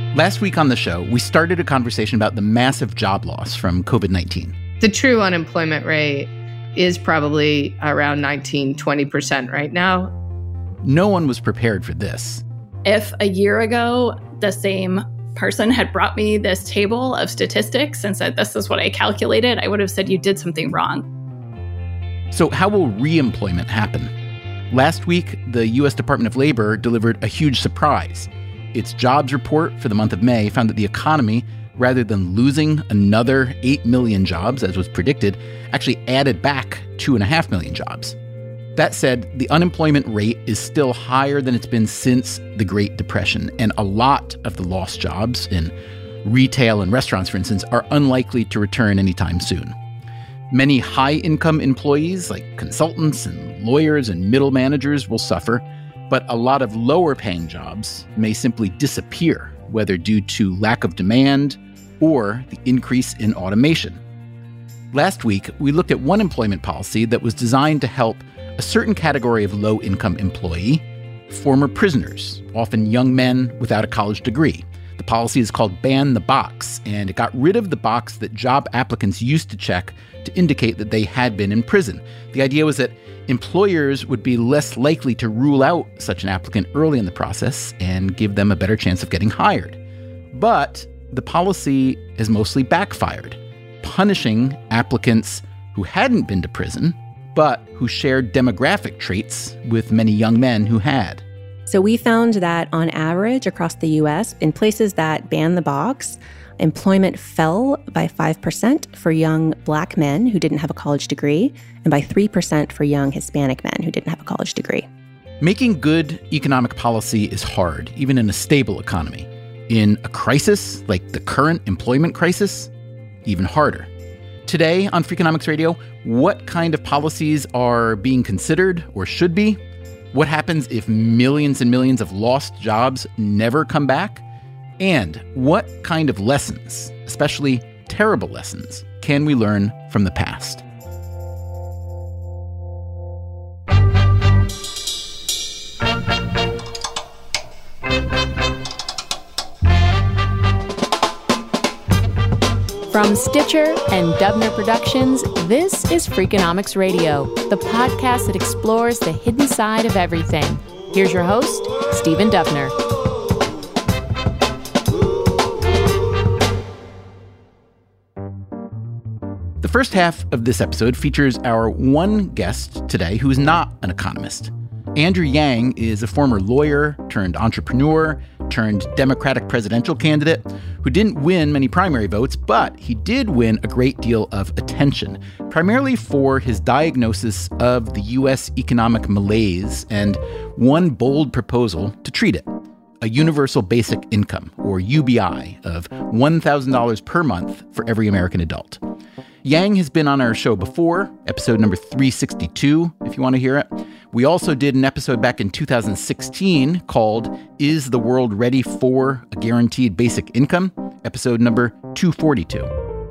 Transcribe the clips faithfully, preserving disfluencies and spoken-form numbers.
Last week on the show, we started a conversation about the massive job loss from covid nineteen. The true unemployment rate is probably around nineteen, twenty percent right now. No one was prepared for this. If a year ago, the same person had brought me this table of statistics and said, this is what I calculated, I would have said you did something wrong. So how will reemployment happen? Last week, the U S Department of Labor delivered a huge surprise. Its jobs report for the month of May found that the economy, rather than losing another eight million jobs, as was predicted, actually added back two point five million jobs. That said, the unemployment rate is still higher than it's been since the Great Depression, and a lot of the lost jobs in retail and restaurants, for instance, are unlikely to return anytime soon. Many high-income employees, like consultants and lawyers and middle managers, will suffer, but a lot of lower-paying jobs may simply disappear, whether due to lack of demand or the increase in automation. Last week, we looked at one employment policy that was designed to help a certain category of low-income employee, former prisoners, often young men without a college degree. The policy is called Ban the Box, and it got rid of the box that job applicants used to check to indicate that they had been in prison. The idea was that employers would be less likely to rule out such an applicant early in the process and give them a better chance of getting hired. But the policy has mostly backfired, punishing applicants who hadn't been to prison, but who shared demographic traits with many young men who had. So we found that on average across the U S, in places that banned the box, employment fell by five percent for young Black men who didn't have a college degree, and by three percent for young Hispanic men who didn't have a college degree. Making good economic policy is hard, even in a stable economy. In a crisis, like the current employment crisis, even harder. Today on Freakonomics Radio, what kind of policies are being considered or should be? What happens if millions and millions of lost jobs never come back? And what kind of lessons, especially terrible lessons, can we learn from the past? From Stitcher and Dubner Productions, this is Freakonomics Radio, the podcast that explores the hidden side of everything. Here's your host, Stephen Dubner. The first half of this episode features our one guest today who is not an economist. Andrew Yang is a former lawyer turned entrepreneur turned Democratic presidential candidate who didn't win many primary votes, but he did win a great deal of attention, primarily for his diagnosis of the U S economic malaise and one bold proposal to treat it, a universal basic income, or U B I, of one thousand dollars per month for every American adult. Yang has been on our show before, episode number three sixty-two, if you want to hear it. We also did an episode back in two thousand sixteen called Is the World Ready for a Guaranteed Basic Income? Episode number two forty-two.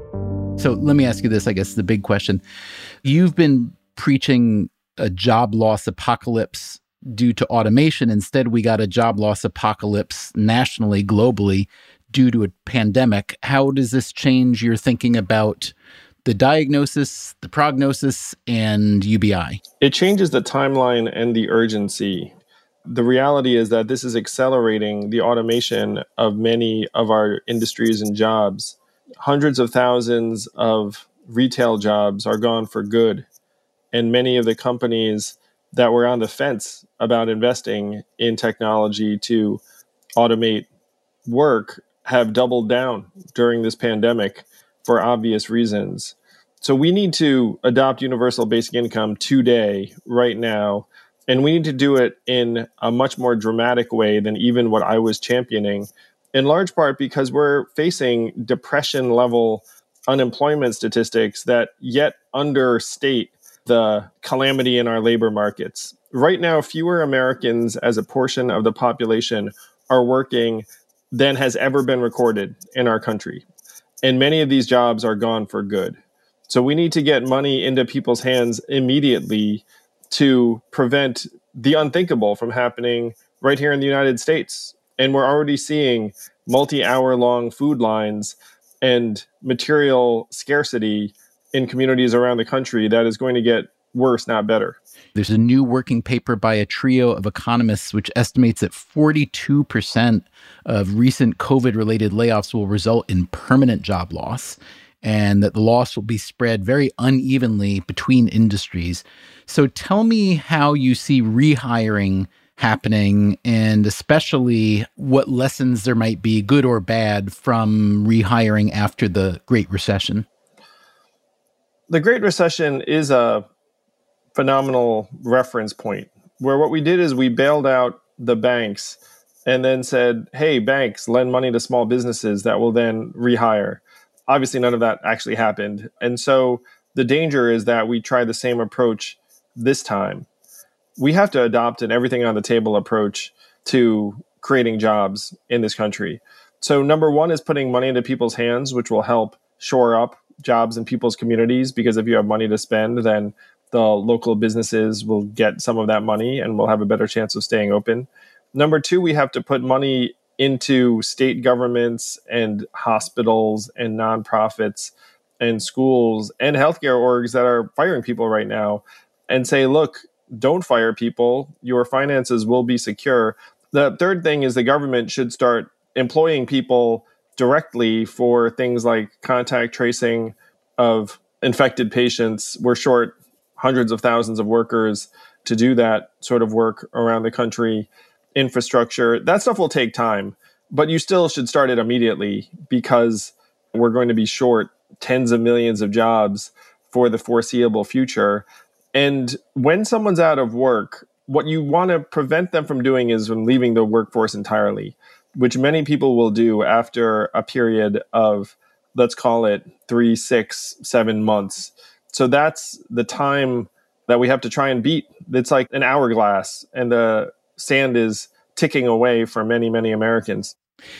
So let me ask you this, I guess, the big question. You've been preaching a job loss apocalypse due to automation. Instead, we got a job loss apocalypse nationally, globally, due to a pandemic. How does this change your thinking about the diagnosis, the prognosis, and U B I? It changes the timeline and the urgency. The reality is that this is accelerating the automation of many of our industries and jobs. Hundreds of thousands of retail jobs are gone for good. And many of the companies that were on the fence about investing in technology to automate work have doubled down during this pandemic for obvious reasons. So we need to adopt universal basic income today, right now, and we need to do it in a much more dramatic way than even what I was championing, in large part because we're facing depression-level unemployment statistics that yet understate the calamity in our labor markets. Right now, fewer Americans as a portion of the population are working than has ever been recorded in our country. And many of these jobs are gone for good. So we need to get money into people's hands immediately to prevent the unthinkable from happening right here in the United States. And we're already seeing multi-hour long food lines and material scarcity in communities around the country that is going to get worse, not better. There's a new working paper by a trio of economists which estimates that forty-two percent of recent COVID-related layoffs will result in permanent job loss, and that the loss will be spread very unevenly between industries. So tell me how you see rehiring happening, and especially what lessons there might be, good or bad, from rehiring after the Great Recession. The Great Recession is a phenomenal reference point where what we did is we bailed out the banks and then said, hey, banks, lend money to small businesses that will then rehire. Obviously, none of that actually happened. And so the danger is that we try the same approach this time. We have to adopt an everything on the table approach to creating jobs in this country. So number one is putting money into people's hands, which will help shore up jobs in people's communities, because if you have money to spend, then the local businesses will get some of that money and will have a better chance of staying open. Number two, we have to put money into state governments and hospitals and nonprofits and schools and healthcare orgs that are firing people right now and say, look, don't fire people. Your finances will be secure. The third thing is the government should start employing people directly for things like contact tracing of infected patients. We're short hundreds of thousands of workers to do that sort of work around the country. Infrastructure, that stuff will take time, but you still should start it immediately, because we're going to be short tens of millions of jobs for the foreseeable future. And when someone's out of work, what you want to prevent them from doing is from leaving the workforce entirely, which many people will do after a period of, let's call it three, six, seven months. So that's the time that we have to try and beat. It's like an hourglass, and the sand is ticking away for many, many Americans.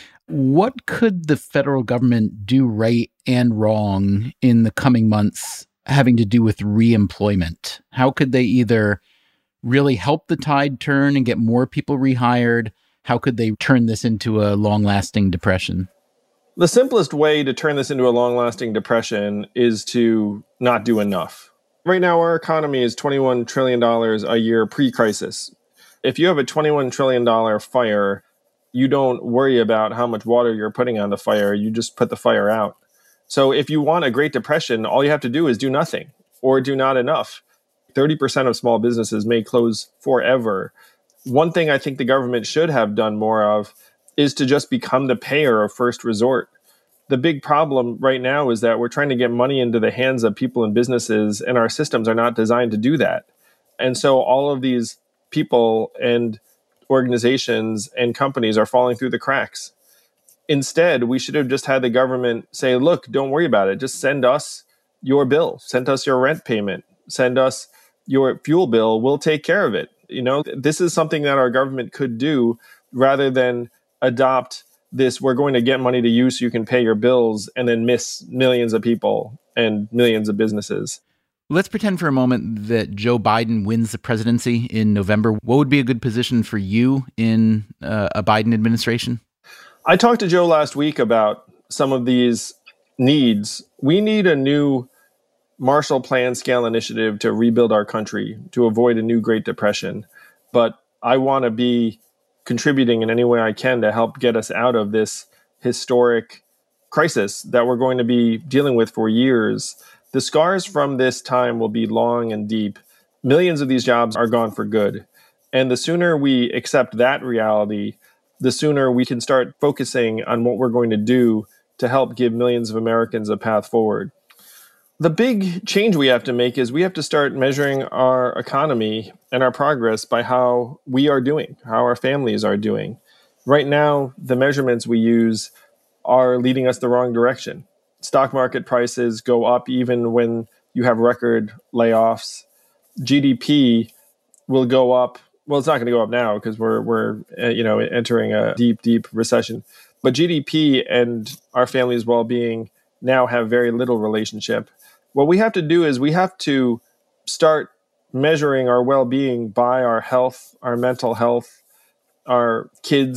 What could the federal government do right and wrong in the coming months having to do with reemployment? How could they either really help the tide turn and get more people rehired? How could they turn this into a long-lasting depression? The simplest way to turn this into a long-lasting depression is to not do enough. Right now, our economy is twenty-one trillion dollars a year pre-crisis. If you have a twenty-one trillion dollars fire, you don't worry about how much water you're putting on the fire. You just put the fire out. So if you want a Great Depression, all you have to do is do nothing or do not enough. thirty percent of small businesses may close forever. One thing I think the government should have done more of is to just become the payer of first resort. The big problem right now is that we're trying to get money into the hands of people and businesses, and our systems are not designed to do that. And so all of these people and organizations and companies are falling through the cracks. Instead, we should have just had the government say, look, don't worry about it. Just send us your bill. Send us your rent payment. Send us your fuel bill. We'll take care of it. You know, this is something that our government could do rather than adopt this, we're going to get money to you so you can pay your bills, and then miss millions of people and millions of businesses. Let's pretend for a moment that Joe Biden wins the presidency in November. What would be a good position for you in uh, a Biden administration? I talked to Joe last week about some of these needs. We need a new Marshall Plan scale initiative to rebuild our country, to avoid a new Great Depression. But I want to be contributing in any way I can to help get us out of this historic crisis that we're going to be dealing with for years. The scars from this time will be long and deep. Millions of these jobs are gone for good. And the sooner we accept that reality, the sooner we can start focusing on what we're going to do to help give millions of Americans a path forward. The big change we have to make is we have to start measuring our economy and our progress by how we are doing, how our families are doing. Right now, the measurements we use are leading us the wrong direction. Stock market prices go up even when you have record layoffs. G D P will go up. Well, it's not going to go up now because we're we're uh, you know entering a deep, deep recession. But G D P and our family's well-being now have very little relationship. What we have to do is we have to start measuring our well-being by our health, our mental health, our kids'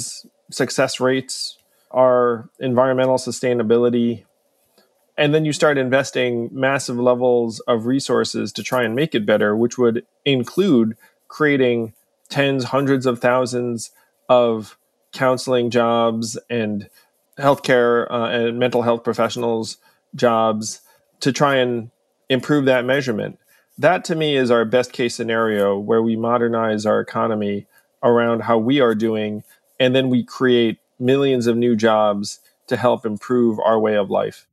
success rates, our environmental sustainability, and then you start investing massive levels of resources to try and make it better, which would include creating tens, hundreds of thousands of counseling jobs and healthcare uh, and mental health professionals jobs to try and improve that measurement. That to me is our best case scenario, where we modernize our economy around how we are doing, and then we create millions of new jobs to help improve our way of life.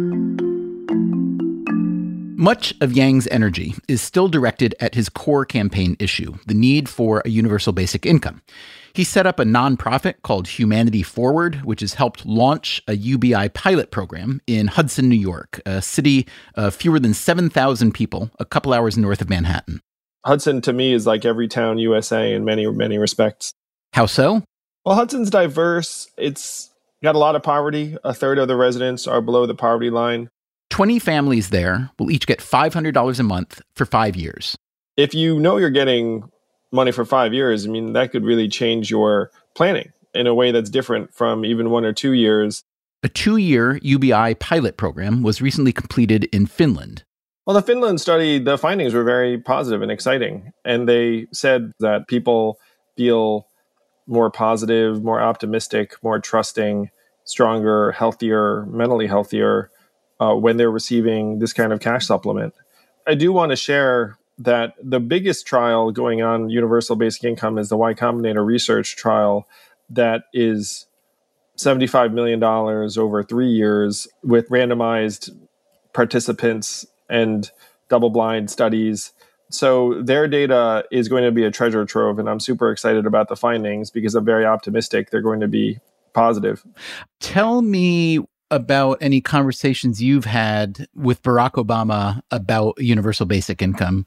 Much of Yang's energy is still directed at his core campaign issue, the need for a universal basic income. He set up a nonprofit called Humanity Forward, which has helped launch a U B I pilot program in Hudson, New York, a city of fewer than seven thousand people, a couple hours north of Manhattan. Hudson, to me, is like every town U S A in many, many respects. How so? Well, Hudson's diverse. It's got a lot of poverty. A third of the residents are below the poverty line. twenty families there will each get five hundred dollars a month for five years. If you know you're getting money for five years, I mean, that could really change your planning in a way that's different from even one or two years. A two-year U B I pilot program was recently completed in Finland. Well, the Finland study, the findings were very positive and exciting. And they said that people feel more positive, more optimistic, more trusting, stronger, healthier, mentally healthier uh, when they're receiving this kind of cash supplement. I do want to share that the biggest trial going on universal basic income is the Y Combinator research trial that is seventy-five million dollars over three years with randomized participants and double-blind studies. So their data is going to be a treasure trove, and I'm super excited about the findings because I'm very optimistic they're going to be positive. Tell me about any conversations you've had with Barack Obama about universal basic income.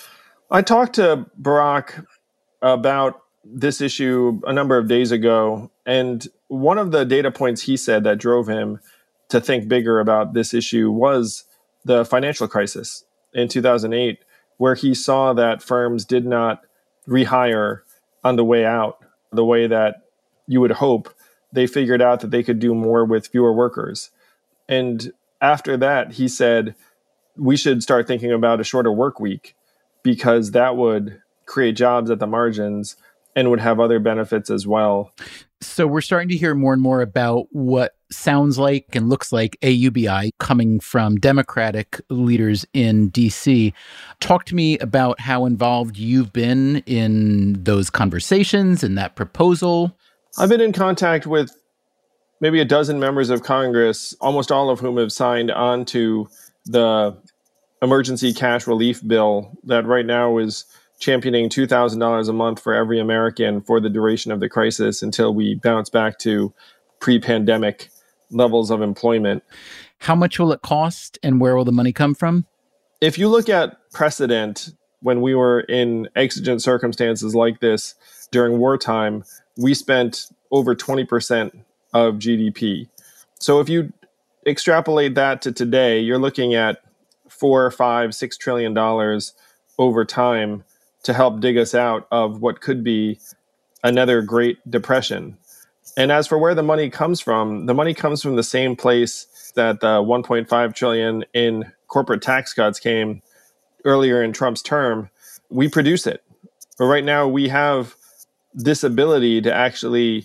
I talked to Barack about this issue a number of days ago, and one of the data points he said that drove him to think bigger about this issue was the financial crisis in two thousand eight, where he saw that firms did not rehire on the way out the way that you would hope. They figured out that they could do more with fewer workers. And after that, he said, we should start thinking about a shorter work week, because that would create jobs at the margins and would have other benefits as well. So we're starting to hear more and more about what sounds like and looks like a U B I coming from Democratic leaders in D C. Talk to me about how involved you've been in those conversations and that proposal. I've been in contact with maybe a dozen members of Congress, almost all of whom have signed on to the emergency cash relief bill that right now is championing two thousand dollars a month for every American for the duration of the crisis until we bounce back to pre-pandemic levels of employment. How much will it cost, and where will the money come from? If you look at precedent, when we were in exigent circumstances like this during wartime, we spent over twenty percent of G D P. So if you extrapolate that to today, you're looking at four, five, six trillion dollars over time to help dig us out of what could be another Great Depression. And as for where the money comes from, the money comes from the same place that the one point five trillion dollars in corporate tax cuts came earlier in Trump's term. We produce it. But right now we have this ability to actually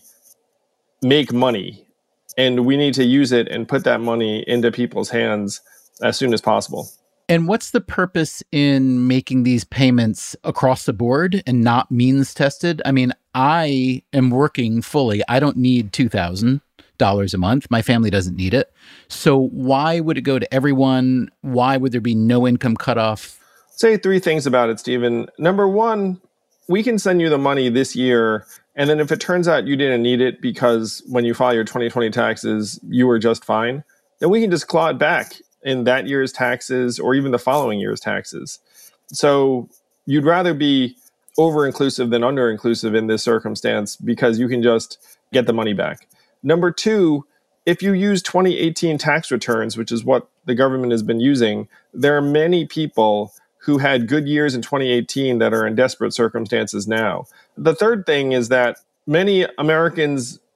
make money, and we need to use it and put that money into people's hands as soon as possible. And what's the purpose in making these payments across the board and not means tested? I mean, I am working fully. I don't need two thousand dollars a month. My family doesn't need it. So why would it go to everyone? Why would there be no income cutoff? Say three things about it, Stephen. Number one, we can send you the money this year, and then if it turns out you didn't need it because when you file your twenty twenty taxes, you were just fine, then we can just claw it back in that year's taxes or even the following year's taxes. So you'd rather be over-inclusive than under-inclusive in this circumstance because you can just get the money back. Number two, if you use twenty eighteen tax returns, which is what the government has been using, there are many people who had good years in twenty eighteen that are in desperate circumstances now. The third thing is that many Americans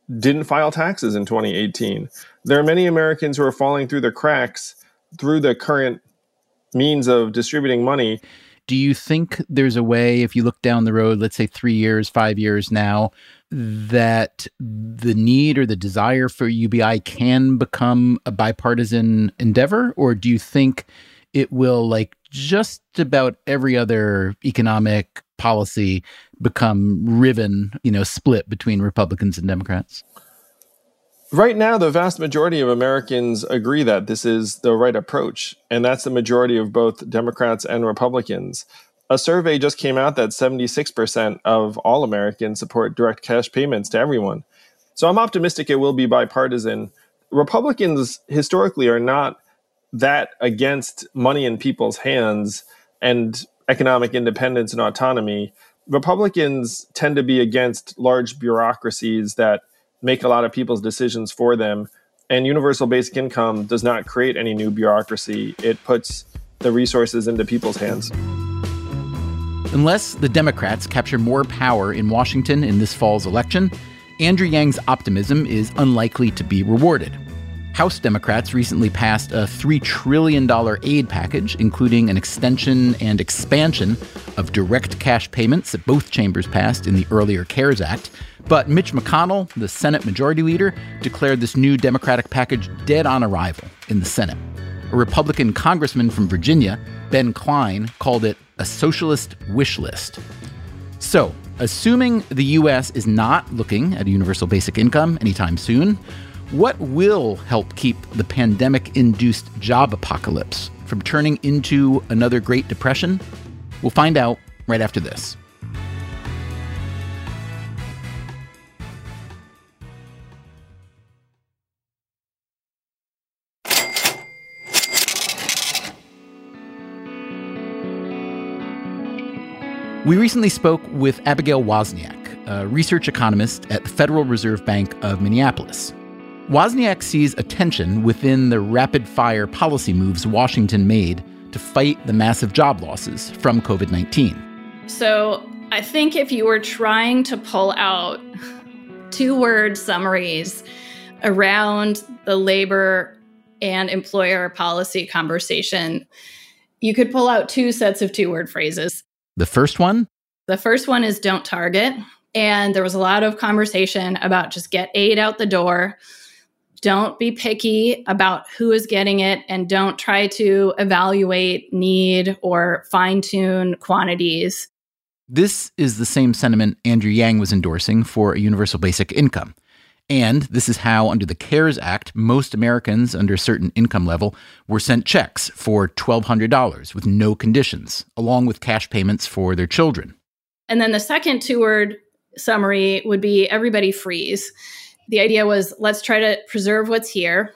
didn't file taxes in twenty eighteen. There are many Americans who are falling through the cracks through the current means of distributing money. Do you think there's a way, if you look down the road, let's say three years, five years now, that the need or the desire for U B I can become a bipartisan endeavor? Or do you think it will, like just about every other economic policy, become riven, you know, split between Republicans and Democrats? Right now, the vast majority of Americans agree that this is the right approach, and that's the majority of both Democrats and Republicans. A survey just came out that seventy-six percent of all Americans support direct cash payments to everyone. So I'm optimistic it will be bipartisan. Republicans historically are not that against money in people's hands and economic independence and autonomy. Republicans tend to be against large bureaucracies that make a lot of people's decisions for them. And universal basic income does not create any new bureaucracy. It puts the resources into people's hands. Unless the Democrats capture more power in Washington in this fall's election, Andrew Yang's optimism is unlikely to be rewarded. House Democrats recently passed a three trillion dollars aid package, including an extension and expansion of direct cash payments that both chambers passed in the earlier CARES Act. But Mitch McConnell, the Senate Majority Leader, declared this new Democratic package dead on arrival in the Senate. A Republican congressman from Virginia, Ben Cline, called it a socialist wish list. So, assuming the U S is not looking at a universal basic income anytime soon, what will help keep the pandemic-induced job apocalypse from turning into another Great Depression? We'll find out right after this. We recently spoke with Abigail Wozniak, a research economist at the Federal Reserve Bank of Minneapolis. Wozniak sees a tension within the rapid-fire policy moves Washington made to fight the massive job losses from covid nineteen. So I think if you were trying to pull out two-word summaries around the labor and employer policy conversation, you could pull out two sets of two-word phrases. The first one? The first one is don't target. And there was a lot of conversation about just get aid out the door. Don't be picky about who is getting it, and don't try to evaluate need or fine-tune quantities. This is the same sentiment Andrew Yang was endorsing for a universal basic income. And this is how, under the CARES Act, most Americans under a certain income level were sent checks for twelve hundred dollars with no conditions, along with cash payments for their children. And then the second two-word summary would be everybody freeze. The idea was, let's try to preserve what's here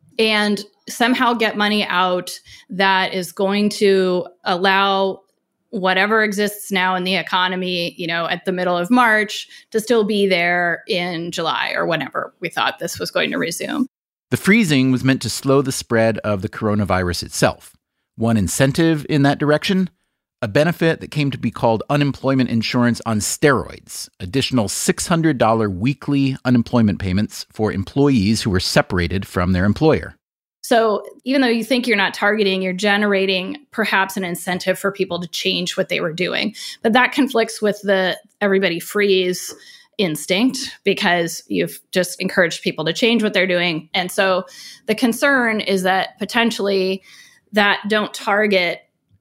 and somehow get money out that is going to allow whatever exists now in the economy, you know, at the middle of March to still be there in July or whenever we thought this was going to resume. The freezing was meant to slow the spread of the coronavirus itself. One incentive in that direction, a benefit that came to be called unemployment insurance on steroids, additional six hundred dollars weekly unemployment payments for employees who were separated from their employer. So even though you think you're not targeting, you're generating perhaps an incentive for people to change what they were doing. But that conflicts with the everybody freeze instinct because you've just encouraged people to change what they're doing. And so the concern is that potentially that don't target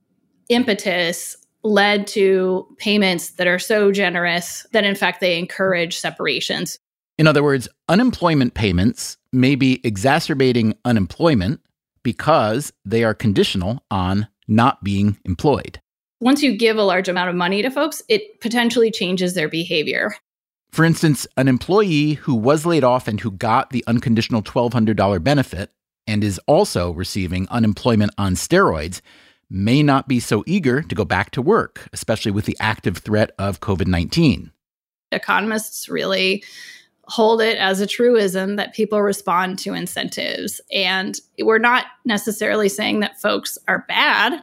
impetus led to payments that are so generous that, in fact, they encourage separations. In other words, unemployment payments may be exacerbating unemployment because they are conditional on not being employed. Once you give a large amount of money to folks, it potentially changes their behavior. For instance, an employee who was laid off and who got the unconditional twelve hundred dollars benefit and is also receiving unemployment on steroids may not be so eager to go back to work, especially with the active threat of covid nineteen. Economists really hold it as a truism that people respond to incentives. And we're not necessarily saying that folks are bad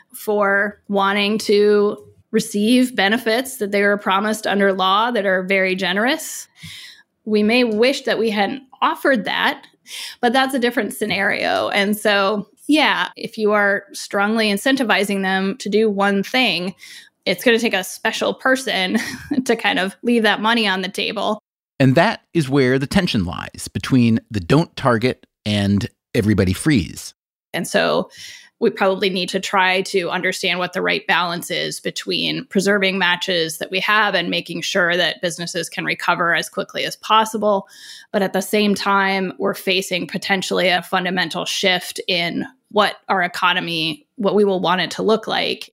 for wanting to receive benefits that they were promised under law that are very generous. We may wish that we hadn't offered that, but that's a different scenario. And so, yeah, if you are strongly incentivizing them to do one thing, it's going to take a special person to kind of leave that money on the table. And that is where the tension lies between the don't target and everybody freeze. And so we probably need to try to understand what the right balance is between preserving matches that we have and making sure that businesses can recover as quickly as possible. But at the same time, we're facing potentially a fundamental shift in what our economy, what we will want it to look like.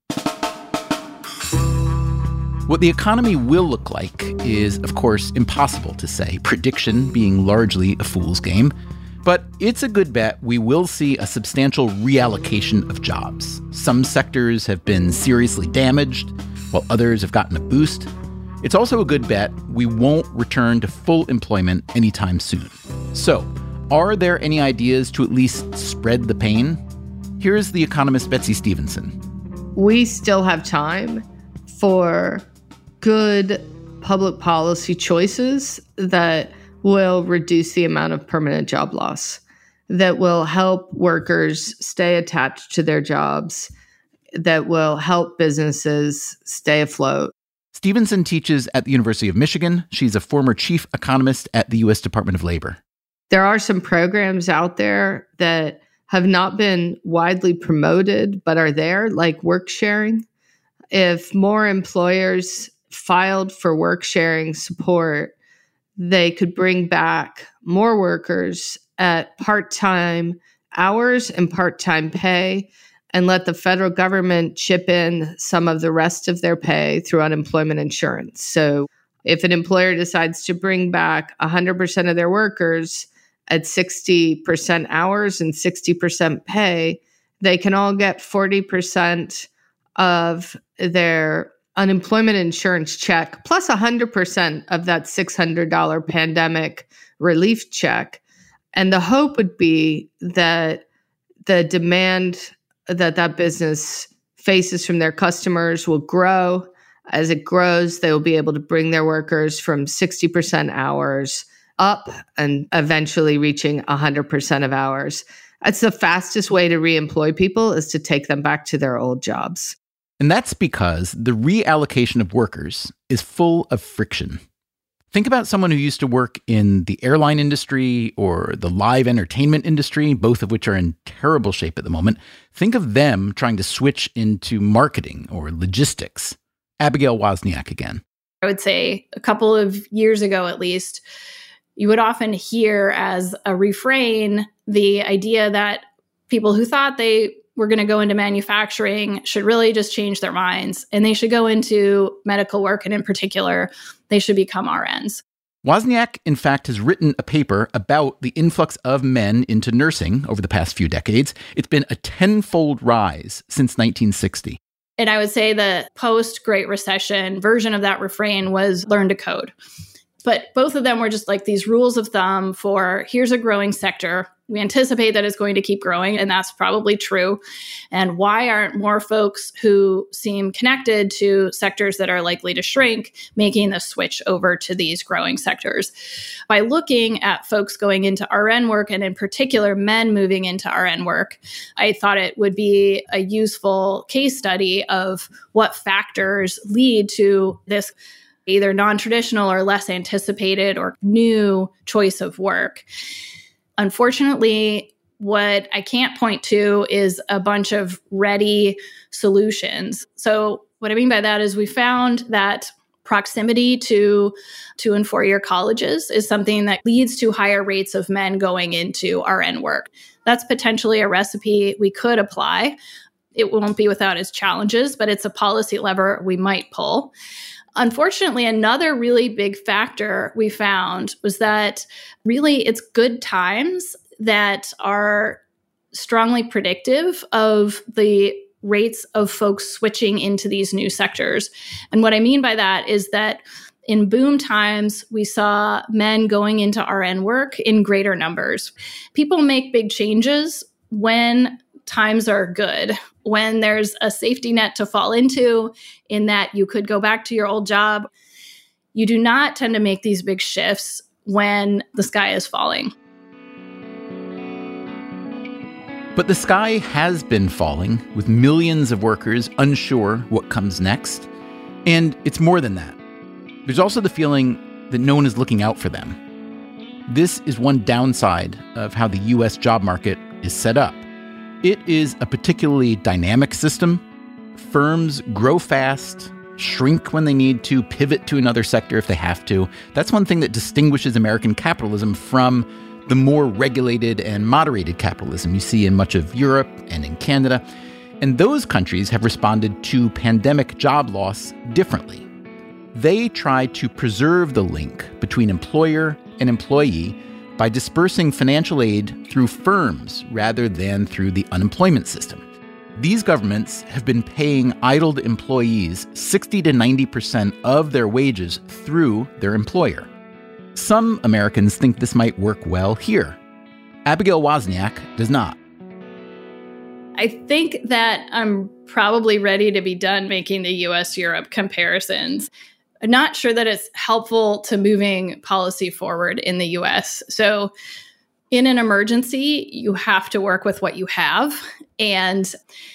What the economy will look like is, of course, impossible to say, prediction being largely a fool's game. But it's a good bet we will see a substantial reallocation of jobs. Some sectors have been seriously damaged, while others have gotten a boost. It's also a good bet we won't return to full employment anytime soon. So, are there any ideas to at least spread the pain? Here's the economist Betsy Stevenson. We still have time for good public policy choices that will reduce the amount of permanent job loss, that will help workers stay attached to their jobs, that will help businesses stay afloat. Stevenson teaches at the University of Michigan. She's a former chief economist at the U S Department of Labor. There are some programs out there that have not been widely promoted, but are there, like work sharing. If more employers filed for work sharing support, they could bring back more workers at part-time hours and part-time pay and let the federal government chip in some of the rest of their pay through unemployment insurance. So if an employer decides to bring back one hundred percent of their workers at sixty percent hours and sixty percent pay, they can all get forty percent of their unemployment insurance check, plus one hundred percent of that six hundred dollars pandemic relief check. And the hope would be that the demand that that business faces from their customers will grow. As it grows, they will be able to bring their workers from sixty percent hours up and eventually reaching one hundred percent of hours. That's the fastest way to reemploy people, is to take them back to their old jobs. And that's because the reallocation of workers is full of friction. Think about someone who used to work in the airline industry or the live entertainment industry, both of which are in terrible shape at the moment. Think of them trying to switch into marketing or logistics. Abigail Wozniak again. I would say a couple of years ago, at least, you would often hear as a refrain the idea that people who thought they were going to go into manufacturing should really just change their minds, and they should go into medical work, and in particular, they should become R Ns. Wozniak, in fact, has written a paper about the influx of men into nursing over the past few decades. It's been a tenfold rise since nineteen sixty. And I would say the post-Great Recession version of that refrain was learn to code. But both of them were just like these rules of thumb for here's a growing sector. We anticipate that it's going to keep growing, and that's probably true. And why aren't more folks who seem connected to sectors that are likely to shrink making the switch over to these growing sectors? By looking at folks going into R N work, and in particular men moving into R N work, I thought it would be a useful case study of what factors lead to this either non-traditional or less anticipated or new choice of work. Unfortunately, what I can't point to is a bunch of ready solutions. So what I mean by that is we found that proximity to two and four-year colleges is something that leads to higher rates of men going into R N work. That's potentially a recipe we could apply. It won't be without its challenges, but it's a policy lever we might pull. Unfortunately, another really big factor we found was that really it's good times that are strongly predictive of the rates of folks switching into these new sectors. And what I mean by that is that in boom times, we saw men going into R N work in greater numbers. People make big changes when times are good, when there's a safety net to fall into, in that you could go back to your old job. You do not tend to make these big shifts when the sky is falling. But the sky has been falling, with millions of workers unsure what comes next. And it's more than that. There's also the feeling that no one is looking out for them. This is one downside of how the U S job market is set up. It is a particularly dynamic system. Firms grow fast, shrink when they need to, pivot to another sector if they have to. That's one thing that distinguishes American capitalism from the more regulated and moderated capitalism you see in much of Europe and in Canada. And those countries have responded to pandemic job loss differently. They try to preserve the link between employer and employee by dispersing financial aid through firms rather than through the unemployment system. These governments have been paying idled employees sixty to ninety percent of their wages through their employer. Some Americans think this might work well here. Abigail Wozniak does not. I think that I'm probably ready to be done making the U S-Europe comparisons. I'm not sure that it's helpful to moving policy forward in the U S. So in an emergency, you have to work with what you have. And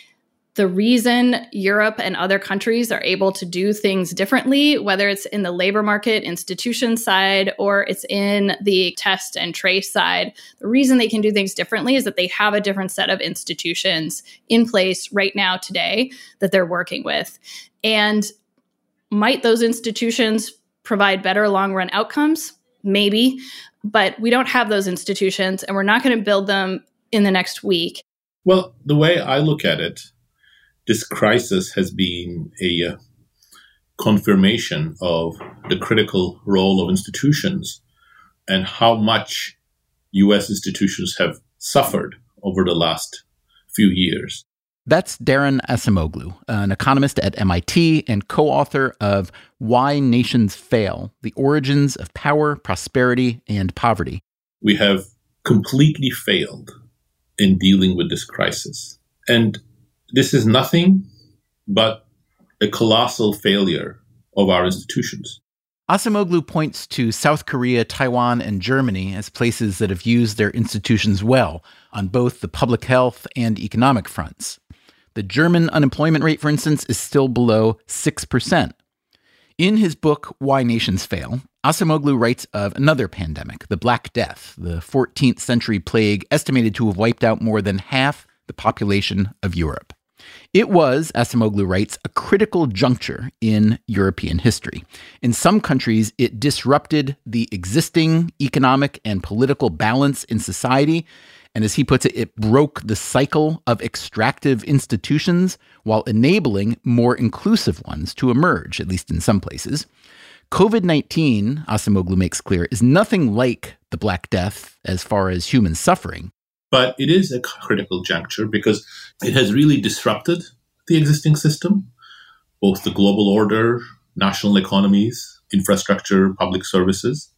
the reason Europe and other countries are able to do things differently, whether it's in the labor market institution side or it's in the test and trace side, the reason they can do things differently is that they have a different set of institutions in place right now today that they're working with. And might those institutions provide better long-run outcomes? Maybe, but we don't have those institutions and we're not going to build them in the next week. Well, the way I look at it, this crisis has been a uh, confirmation of the critical role of institutions and how much U S institutions have suffered over the last few years. That's Daron Acemoglu, an economist at M I T and co-author of Why Nations Fail: The Origins of Power, Prosperity, and Poverty. We have completely failed in dealing with this crisis. And this is nothing but a colossal failure of our institutions. Acemoglu points to South Korea, Taiwan, and Germany as places that have used their institutions well on both the public health and economic fronts. The German unemployment rate, for instance, is still below six percent. In his book, Why Nations Fail, Acemoglu writes of another pandemic, the Black Death, the fourteenth century plague estimated to have wiped out more than half the population of Europe. It was, Acemoglu writes, a critical juncture in European history. In some countries, it disrupted the existing economic and political balance in society. And as he puts it, it broke the cycle of extractive institutions while enabling more inclusive ones to emerge, at least in some places. COVID nineteen, Acemoglu makes clear, is nothing like the Black Death as far as human suffering. But it is a critical juncture because it has really disrupted the existing system, both the global order, national economies, infrastructure, public services.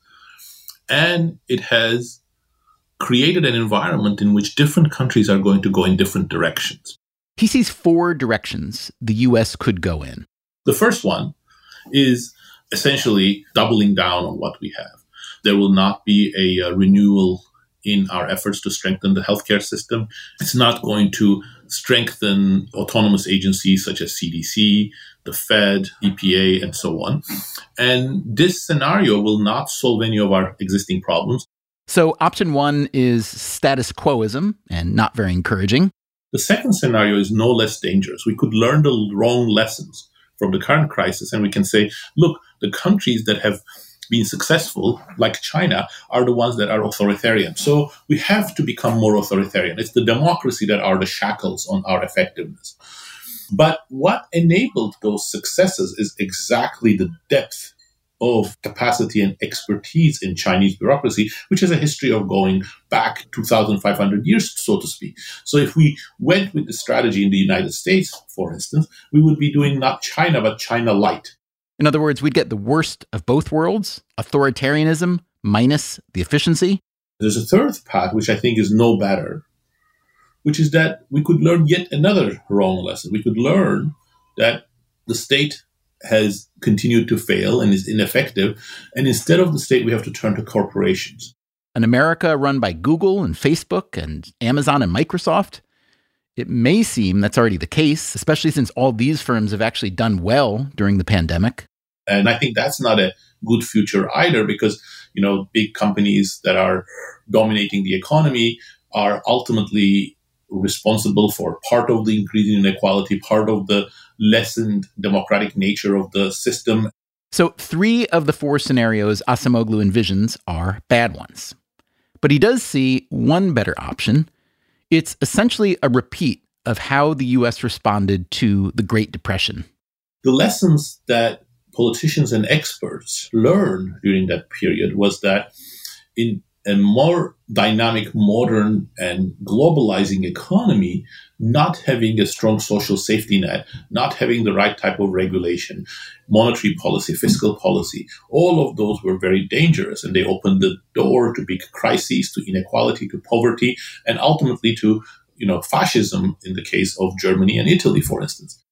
And it has created an environment in which different countries are going to go in different directions. He sees four directions the U S could go in. The first one is essentially doubling down on what we have. There will not be a, a renewal in our efforts to strengthen the healthcare system. It's not going to strengthen autonomous agencies such as C D C, the Fed, E P A, and so on. And this scenario will not solve any of our existing problems. So option one is status quoism, and not very encouraging. The second scenario is no less dangerous. We could learn the wrong lessons from the current crisis, and we can say, look, the countries that have been successful, like China, are the ones that are authoritarian. So we have to become more authoritarian. It's the democracy that are the shackles on our effectiveness. But what enabled those successes is exactly the depth of capacity and expertise in Chinese bureaucracy, which has a history of going back two thousand five hundred years, so to speak. So if we went with the strategy in the United States, for instance, we would be doing not China, but China light. In other words, we'd get the worst of both worlds, authoritarianism minus the efficiency. There's a third path, which I think is no better, which is that we could learn yet another wrong lesson. We could learn that the state has continued to fail and is ineffective. And instead of the state, we have to turn to corporations. An America run by Google and Facebook and Amazon and Microsoft? It may seem that's already the case, especially since all these firms have actually done well during the pandemic. And I think that's not a good future either, because, you know, big companies that are dominating the economy are ultimately responsible for part of the increasing inequality, part of the lessened democratic nature of the system. So three of the four scenarios Acemoglu envisions are bad ones. But he does see one better option. It's essentially a repeat of how the U S responded to the Great Depression. The lessons that politicians and experts learned during that period was that in a more dynamic, modern, and globalizing economy, not having a strong social safety net, not having the right type of regulation, monetary policy, fiscal policy, all of those were very dangerous. And they opened the door to big crises, to inequality, to poverty, and ultimately to, you know, fascism in the case of Germany and Italy, for instance.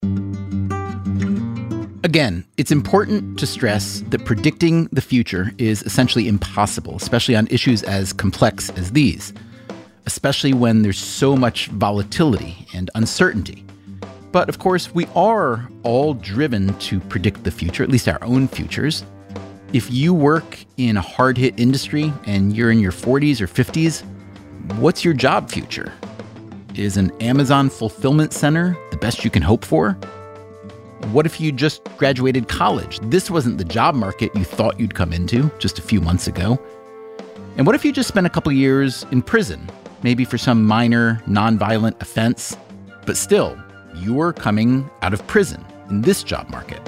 Again, it's important to stress that predicting the future is essentially impossible, especially on issues as complex as these, especially when there's so much volatility and uncertainty. But of course, we are all driven to predict the future, at least our own futures. If you work in a hard-hit industry and you're in your forties or fifties, what's your job future? Is an Amazon fulfillment center the best you can hope for? What if you just graduated college? This wasn't the job market you thought you'd come into just a few months ago. And what if you just spent a couple years in prison, maybe for some minor, nonviolent offense? But still, you're coming out of prison in this job market.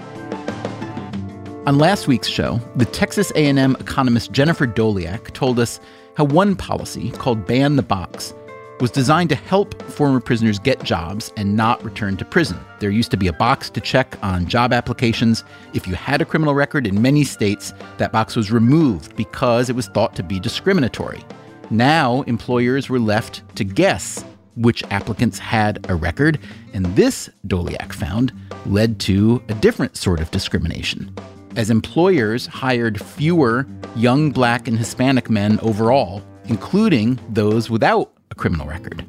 On last week's show, the Texas A and M economist Jennifer Doleac told us how one policy, called Ban the Box, was designed to help former prisoners get jobs and not return to prison. There used to be a box to check on job applications. If you had a criminal record in many states, that box was removed because it was thought to be discriminatory. Now, employers were left to guess which applicants had a record, and this, Doleac found, led to a different sort of discrimination, as employers hired fewer young Black and Hispanic men overall, including those without a criminal record.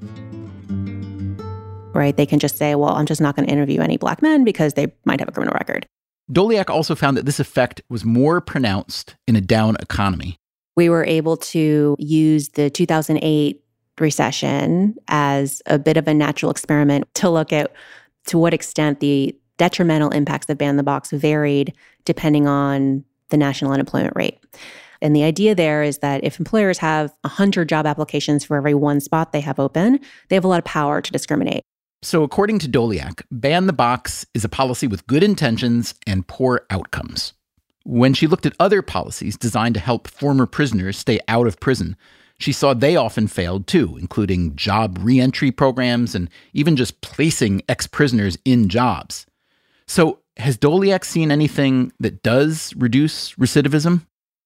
Right? They can just say, well, I'm just not going to interview any Black men because they might have a criminal record. Doleac also found that this effect was more pronounced in a down economy. We were able to use the two thousand eight recession as a bit of a natural experiment to look at to what extent the detrimental impacts of Ban the Box varied depending on the national unemployment rate. And the idea there is that if employers have one hundred job applications for every one spot they have open, they have a lot of power to discriminate. So according to Doleac, Ban the Box is a policy with good intentions and poor outcomes. When she looked at other policies designed to help former prisoners stay out of prison, she saw they often failed too, including job reentry programs and even just placing ex-prisoners in jobs. So has Doleac seen anything that does reduce recidivism?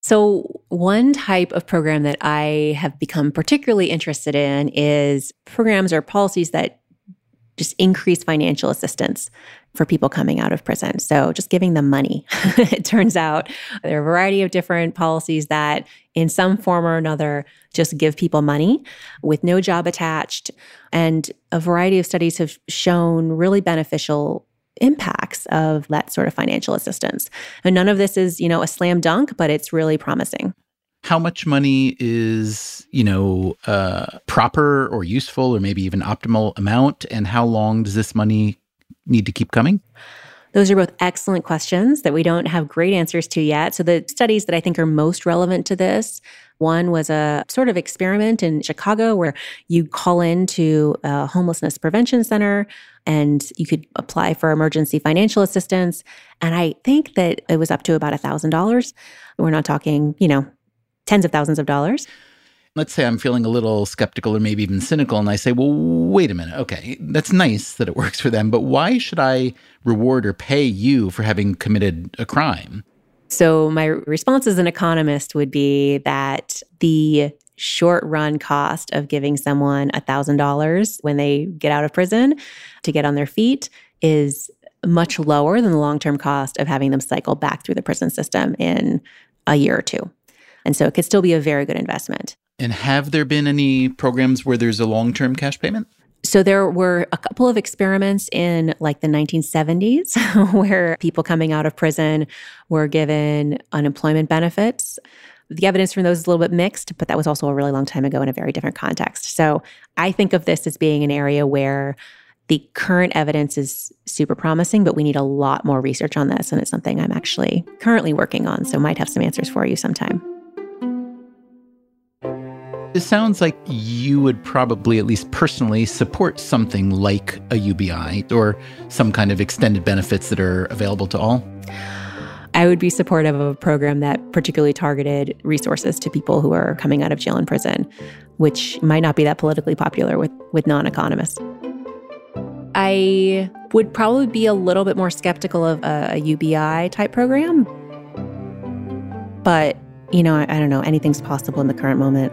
So one type of program that I have become particularly interested in is programs or policies that just increase financial assistance for people coming out of prison. So just giving them money. It turns out there are a variety of different policies that in some form or another just give people money with no job attached. And a variety of studies have shown really beneficial impacts of that sort of financial assistance. And none of this is, you know, a slam dunk, but it's really promising. How much money is, you know, uh, proper or useful or maybe even optimal amount? And how long does this money need to keep coming? Those are both excellent questions that we don't have great answers to yet. So the studies that I think are most relevant to this, one was a sort of experiment in Chicago where you call into a homelessness prevention center and you could apply for emergency financial assistance. And I think that it was up to about one thousand dollars. We're not talking, you know, tens of thousands of dollars. Let's say I'm feeling a little skeptical or maybe even cynical, and I say, well, wait a minute. Okay, that's nice that it works for them, but why should I reward or pay you for having committed a crime? So my response as an economist would be that the short-run cost of giving someone one thousand dollars when they get out of prison to get on their feet is much lower than the long-term cost of having them cycle back through the prison system in a year or two. And so it could still be a very good investment. And have there been any programs where there's a long-term cash payment? So there were a couple of experiments in like the nineteen seventies where people coming out of prison were given unemployment benefits. The evidence from those is a little bit mixed, but that was also a really long time ago in a very different context. So I think of this as being an area where the current evidence is super promising, but we need a lot more research on this. And it's something I'm actually currently working on, so might have some answers for you sometime. It sounds like you would probably, at least personally, support something like a U B I or some kind of extended benefits that are available to all. I would be supportive of a program that particularly targeted resources to people who are coming out of jail and prison, which might not be that politically popular with, with non-economists. I would probably be a little bit more skeptical of a, a U B I type program. But, you know, I, I don't know, anything's possible in the current moment.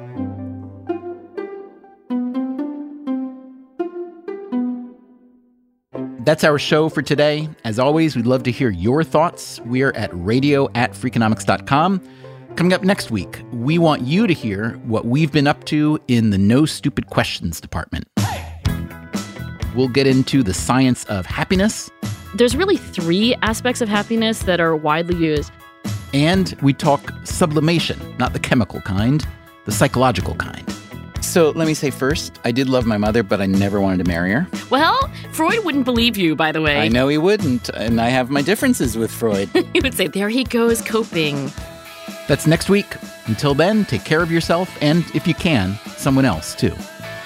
That's our show for today. As always, we'd love to hear your thoughts. We are at radio at freakonomics dot com. Coming up next week, we want you to hear what we've been up to in the No Stupid Questions department. We'll get into the science of happiness. There's really three aspects of happiness that are widely used. And we talk sublimation, not the chemical kind, the psychological kind. So let me say first, I did love my mother, but I never wanted to marry her. Well, Freud wouldn't believe you, by the way. I know he wouldn't, and I have my differences with Freud. He would say, there he goes, coping. That's next week. Until then, take care of yourself, and if you can, someone else, too.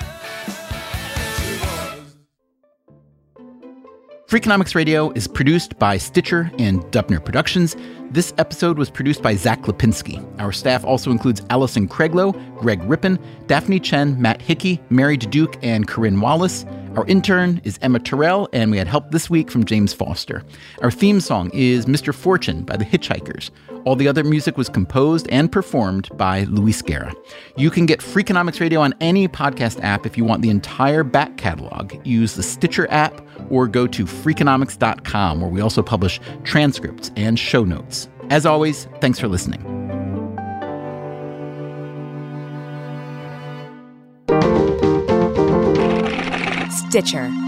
Freakonomics Radio is produced by Stitcher and Dubner Productions. This episode was produced by Zach Lipinski. Our staff also includes Allison Craiglow, Greg Rippin, Daphne Chen, Matt Hickey, Mary Duduke, and Corinne Wallace. Our intern is Emma Terrell, and we had help this week from James Foster. Our theme song is Mister Fortune by the Hitchhikers. All the other music was composed and performed by Luis Guerra. You can get Freakonomics Radio on any podcast app. If you want the entire back catalog, use the Stitcher app or go to freakonomics dot com, where we also publish transcripts and show notes. As always, thanks for listening. Stitcher.